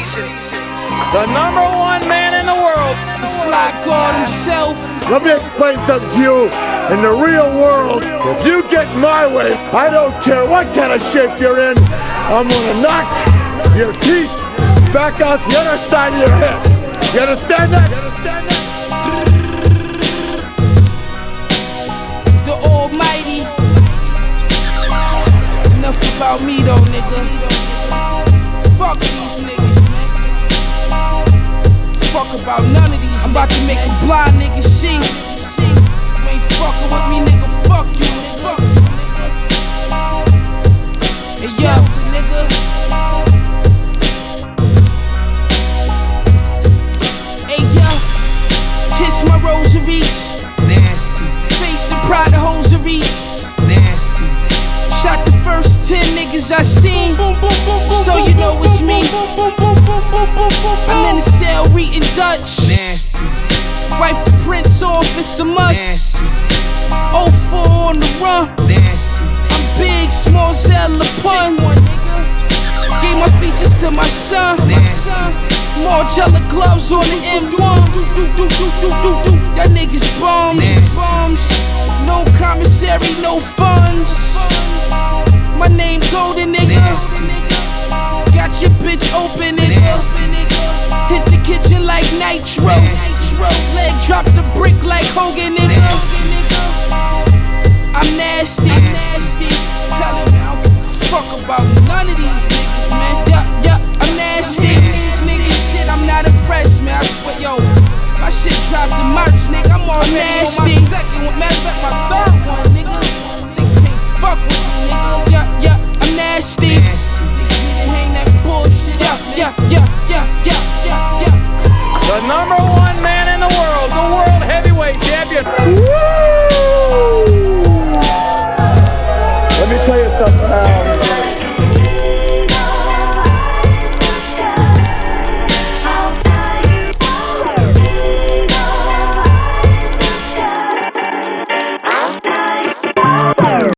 invasion. The #1 man in the world, the Fly God himself. Let me explain something to you. In the real world, if you get my way, I don't care what kind of shape you're in, I'm gonna knock your teeth back out the other side of your head. You understand that? The Almighty. Enough about me though, nigga. Fuck these niggas, man. Fuck about none of these. I'm about to make a blind nigga see. You ain't fucking with me, nigga. Fuck you, nigga. Hey, yo, nigga. Hey, yo. Kiss my rosaries. Nasty. Face and pride of hosaries. Nasty. Shot the first 10 niggas I seen, so you know it's me. I'm in the cell reading Dutch. Nasty. Wipe the prince off, it's a must. Nasty. 04 on the run. Nasty. I'm big, small, Zella pun. Gave my features to my son. More jelly gloves on the M1. Y'all niggas bums. No commissary, no funds. My name Golden, nigga. Got your bitch open, nigga. Hit the kitchen like Nitro. Leg drop the brick like Hogan, nigga. I'm nasty. Tell him, man, I don't give a fuck about none of these niggas, man. Yeah, I'm nasty. These niggas shit, I'm not impressed, man. I swear, yo, my shit dropped the merch, nigga. I'm all nasty. On my second one, matter of fact, my third one, nigga. Niggas can't fuck with me, nigga. Yeah, I'm nasty. Niggas need to hang that bullshit. Yeah. the #1 man in the world heavyweight champion. Woo!